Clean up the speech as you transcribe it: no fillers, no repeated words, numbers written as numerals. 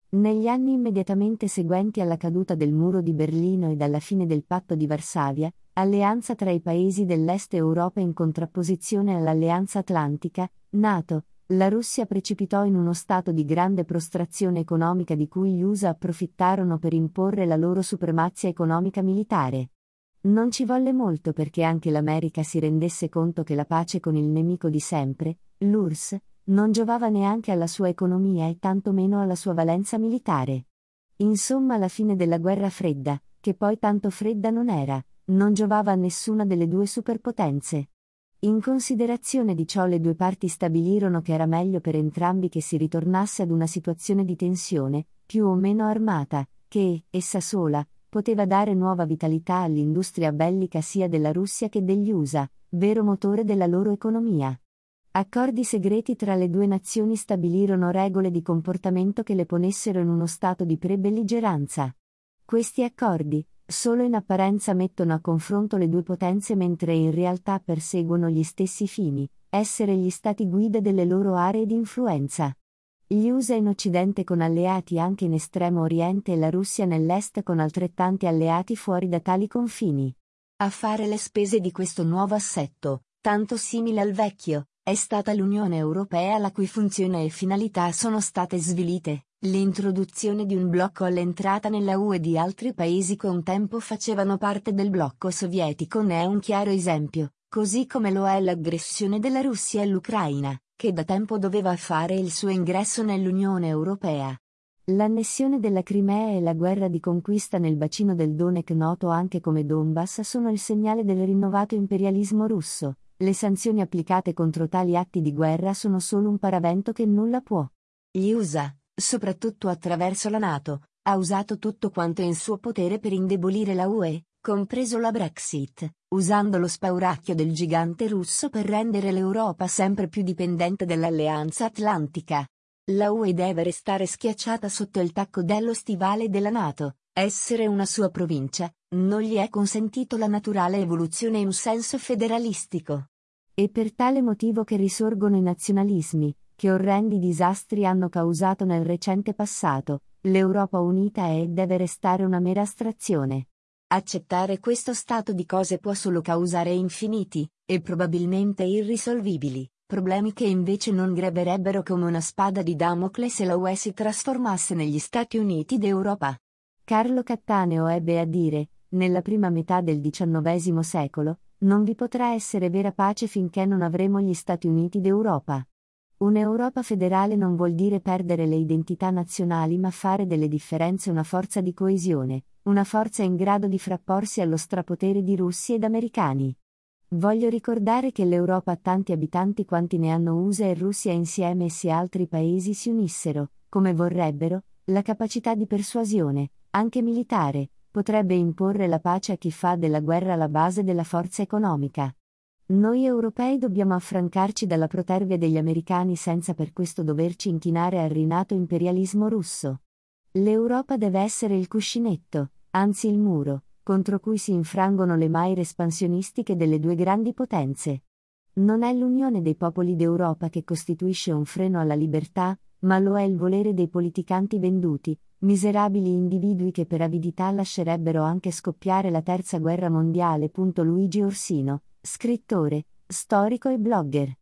Negli anni immediatamente seguenti alla caduta del muro di Berlino e dalla fine del Patto di Varsavia, alleanza tra i paesi dell'Est Europa in contrapposizione all'Alleanza Atlantica, NATO, la Russia precipitò in uno stato di grande prostrazione economica di cui gli USA approfittarono per imporre la loro supremazia economica militare. Non ci volle molto perché anche l'America si rendesse conto che la pace con il nemico di sempre, l'URSS, non giovava neanche alla sua economia e tanto meno alla sua valenza militare. Insomma, la fine della guerra fredda, che poi tanto fredda non era, non giovava a nessuna delle due superpotenze. In considerazione di ciò le due parti stabilirono che era meglio per entrambi che si ritornasse ad una situazione di tensione, più o meno armata, che, essa sola, poteva dare nuova vitalità all'industria bellica sia della Russia che degli USA, vero motore della loro economia. Accordi segreti tra le due nazioni stabilirono regole di comportamento che le ponessero in uno stato di pre-belligeranza. Questi accordi, solo in apparenza mettono a confronto le due potenze mentre in realtà perseguono gli stessi fini, essere gli stati guida delle loro aree di influenza. Gli USA in Occidente con alleati anche in Estremo Oriente e la Russia nell'Est con altrettanti alleati fuori da tali confini. A fare le spese di questo nuovo assetto, tanto simile al vecchio, è stata l'Unione Europea la cui funzione e finalità sono state svilite. L'introduzione di un blocco all'entrata nella UE di altri paesi che un tempo facevano parte del blocco sovietico ne è un chiaro esempio, così come lo è l'aggressione della Russia all'Ucraina, che da tempo doveva fare il suo ingresso nell'Unione Europea. L'annessione della Crimea e la guerra di conquista nel bacino del Donec noto anche come Donbass sono il segnale del rinnovato imperialismo russo. Le sanzioni applicate contro tali atti di guerra sono solo un paravento che nulla può. Gli USA, soprattutto attraverso la NATO, ha usato tutto quanto è in suo potere per indebolire la UE, compreso la Brexit, usando lo spauracchio del gigante russo per rendere l'Europa sempre più dipendente dall'Alleanza Atlantica. La UE deve restare schiacciata sotto il tacco dello stivale della NATO, essere una sua provincia, non gli è consentito la naturale evoluzione in senso federalistico. E per tale motivo che risorgono i nazionalismi, che orrendi disastri hanno causato nel recente passato, l'Europa unita è e deve restare una mera astrazione. Accettare questo stato di cose può solo causare infiniti, e probabilmente irrisolvibili, problemi che invece non greverebbero come una spada di Damocle se la UE si trasformasse negli Stati Uniti d'Europa. Carlo Cattaneo ebbe a dire, nella prima metà del XIX secolo, non vi potrà essere vera pace finché non avremo gli Stati Uniti d'Europa. Un'Europa federale non vuol dire perdere le identità nazionali ma fare delle differenze una forza di coesione, una forza in grado di frapporsi allo strapotere di russi ed americani. Voglio ricordare che l'Europa ha tanti abitanti quanti ne hanno USA e Russia insieme e se altri paesi si unissero, come vorrebbero, la capacità di persuasione, anche militare, potrebbe imporre la pace a chi fa della guerra la base della forza economica. Noi europei dobbiamo affrancarci dalla protervia degli americani senza per questo doverci inchinare al rinato imperialismo russo. L'Europa deve essere il cuscinetto, anzi il muro, contro cui si infrangono le maire espansionistiche delle due grandi potenze. Non è l'unione dei popoli d'Europa che costituisce un freno alla libertà, ma lo è il volere dei politicanti venduti, miserabili individui che per avidità lascerebbero anche scoppiare la terza guerra mondiale. Luigi Orsino, scrittore, storico e blogger.